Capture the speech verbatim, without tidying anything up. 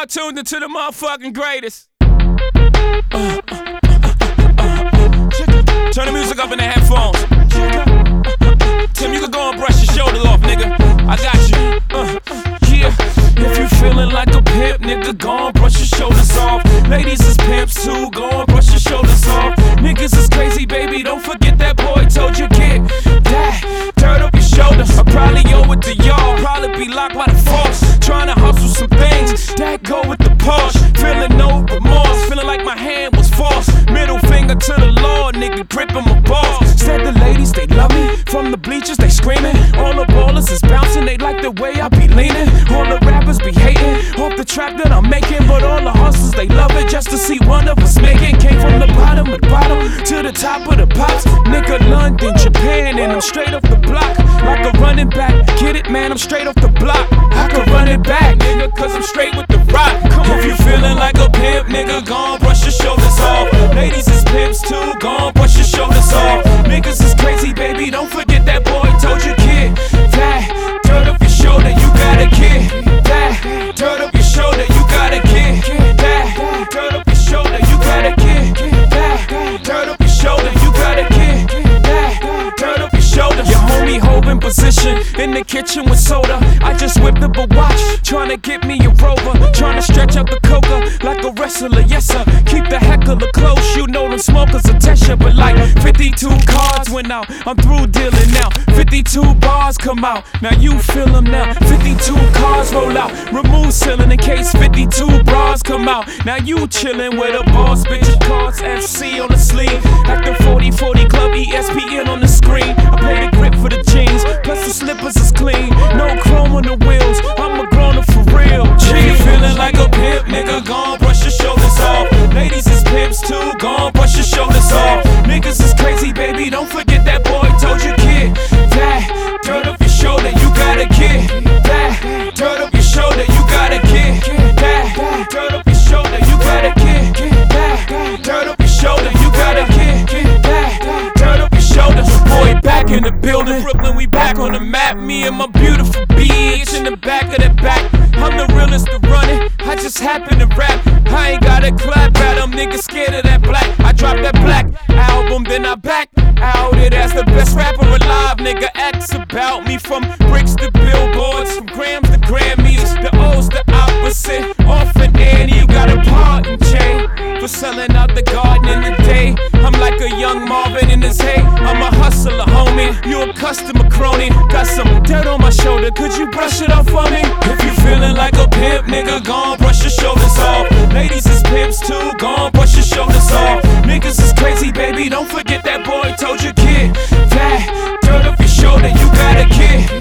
now tuned into the motherfucking greatest. Uh, uh, uh, uh, uh. Turn the music up in the headphones. Tim, you can go and brush your shoulders off, nigga. I got you. Uh, yeah. If you feeling like a pimp, nigga, go and brush your shoulders off. Ladies is pimps too, go and brush your shoulders off. Niggas is crazy, baby, don't forget that boy told you get that. Turn up your shoulders. I probably owe it to y'all. Probably be locked by the force. Trying to hustle some things that go with the Porsche. Feeling no remorse, feeling like my hand was forced. Middle finger to the law, nigga, gripping my balls. Said the ladies, they love me. From the bleachers, they screaming. All the ballers is bouncing, they like the way I be leaning. All the rappers be hating off the trap that I'm making. But all the hustlers, they love it just to see one of us making. Came from the bottom of the bottom to the top of the pops. Nigga, London, Japan, and I'm straight off the block. Like a running back, get it, man, I'm straight off the block. I can run it back, nigga, cause I'm straight with the rock. Come on, if you feeling like a pimp, nigga, gon' brush your shoulders off. Ladies is pimps too, gon' brush your shoulders off. Niggas is crazy, baby, don't forget that boy told you, kid. That, turn up your shoulder, you got a kid. That, turn up your shoulder, you got a kid. That, turn up your shoulder, you got a kid. That, turn up your shoulder, you got a kid. That, turn up your shoulder. Your homie holding position in the kitchen with soda. I just whipped up a watch, tryna get me a rover. Tryna stretch out the coca like a wrestler, yes sir. Keep the heckler close, you know them smokers attention. But like fifty-two cards went out, I'm through dealing now. fifty-two bars come out, now you feel them now. fifty-two cars roll out, remove ceiling in case fifty-two bras come out. Now you chillin' with a boss, bitch, cards F C on the sleeve. At the forty forty club, E S P N on the screen. I play the grip for the jeans, plus the slippers is clean. No chrome on the wheels, I'm a grown-up for real. G, feeling like a pimp, nigga, gon' brush your shoulders off. Ladies is pimps too, gon' brush your shoulders off. Niggas is crazy, baby, don't forget that boy told you, kid. That, turn up your shoulder, you got a kid. That, turn up your shoulder, you got a kid. That, turn up your shoulder, you got a kid. That, turn up your shoulder, you got a kid. That, turn up your shoulders. Boy, back in the building, Brooklyn, we back on the map. Me and my beautiful bitch in the back of the back. I'm the realest to run it, I just happen to rap. I ain't gotta clap at them, niggas scared of that black. I dropped that black album, then I back out it as the best rapper alive. Nigga, X about me from bricks to billboards, from grams to Grammys. The O's the opposite, off and Annie, you got a pardon, Jay, for selling out the garden in the day. I'm like a young Marvin in his hay. I'm a hustler, homie, you a customer crony. Got some dirt on my shoulder, could you brush it off for me? If you feeling like a pimp, nigga, gon' brush your shoulders off. Ladies is pimps too, gon' brush your shoulders off. Niggas is crazy, baby, don't forget that boy told you, kid. That, turn up your shoulder, you got a kid.